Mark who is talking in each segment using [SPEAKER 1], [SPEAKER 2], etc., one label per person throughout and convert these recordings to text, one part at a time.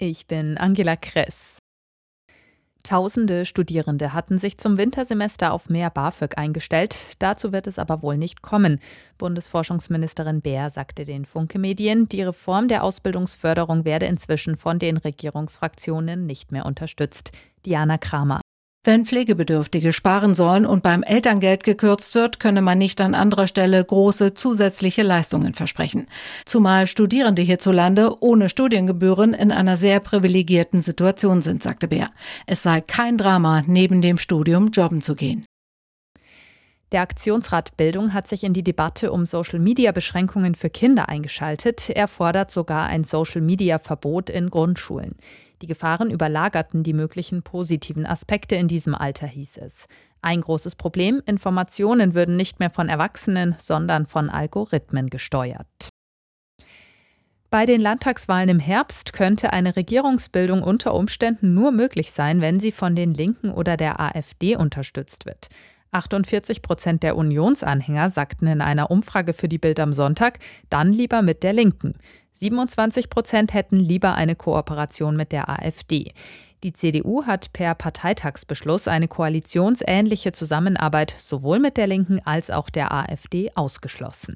[SPEAKER 1] Ich bin Angela Kress. Tausende Studierende hatten sich zum Wintersemester auf mehr BAföG eingestellt. Dazu wird es aber wohl nicht kommen. Bundesforschungsministerin Baer sagte den Funke-Medien, die Reform der Ausbildungsförderung werde inzwischen von den Regierungsfraktionen nicht mehr unterstützt. Diana Kramer.
[SPEAKER 2] Wenn Pflegebedürftige sparen sollen und beim Elterngeld gekürzt wird, könne man nicht an anderer Stelle große zusätzliche Leistungen versprechen. Zumal Studierende hierzulande ohne Studiengebühren in einer sehr privilegierten Situation sind, sagte Baer. Es sei kein Drama, neben dem Studium jobben zu gehen.
[SPEAKER 1] Der Aktionsrat Bildung hat sich in die Debatte um Social-Media-Beschränkungen für Kinder eingeschaltet. Er fordert sogar ein Social-Media-Verbot in Grundschulen. Die Gefahren überlagerten die möglichen positiven Aspekte in diesem Alter, hieß es. Ein großes Problem: Informationen würden nicht mehr von Erwachsenen, sondern von Algorithmen gesteuert. Bei den Landtagswahlen im Herbst könnte eine Regierungsbildung unter Umständen nur möglich sein, wenn sie von den Linken oder der AfD unterstützt wird. 48% der Unionsanhänger sagten in einer Umfrage für die Bild am Sonntag, dann lieber mit der Linken. 27% hätten lieber eine Kooperation mit der AfD. Die CDU hat per Parteitagsbeschluss eine koalitionsähnliche Zusammenarbeit sowohl mit der Linken als auch der AfD ausgeschlossen.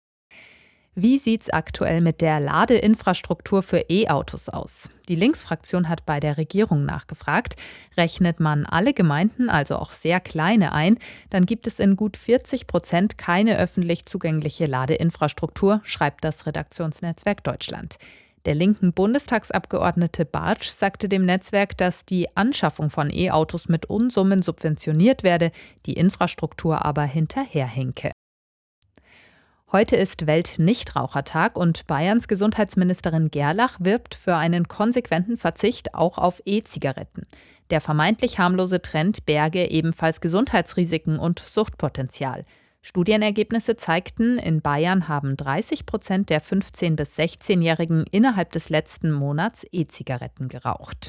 [SPEAKER 1] Wie sieht's aktuell mit der Ladeinfrastruktur für E-Autos aus? Die Linksfraktion hat bei der Regierung nachgefragt. Rechnet man alle Gemeinden, also auch sehr kleine, ein, dann gibt es in gut 40% keine öffentlich zugängliche Ladeinfrastruktur, schreibt das Redaktionsnetzwerk Deutschland. Der linken Bundestagsabgeordnete Bartsch sagte dem Netzwerk, dass die Anschaffung von E-Autos mit Unsummen subventioniert werde, die Infrastruktur aber hinterherhinke. Heute ist Welt-Nichtrauchertag und Bayerns Gesundheitsministerin Gerlach wirbt für einen konsequenten Verzicht auch auf E-Zigaretten. Der vermeintlich harmlose Trend berge ebenfalls Gesundheitsrisiken und Suchtpotenzial. Studienergebnisse zeigten, in Bayern haben 30% der 15- bis 16-Jährigen innerhalb des letzten Monats E-Zigaretten geraucht.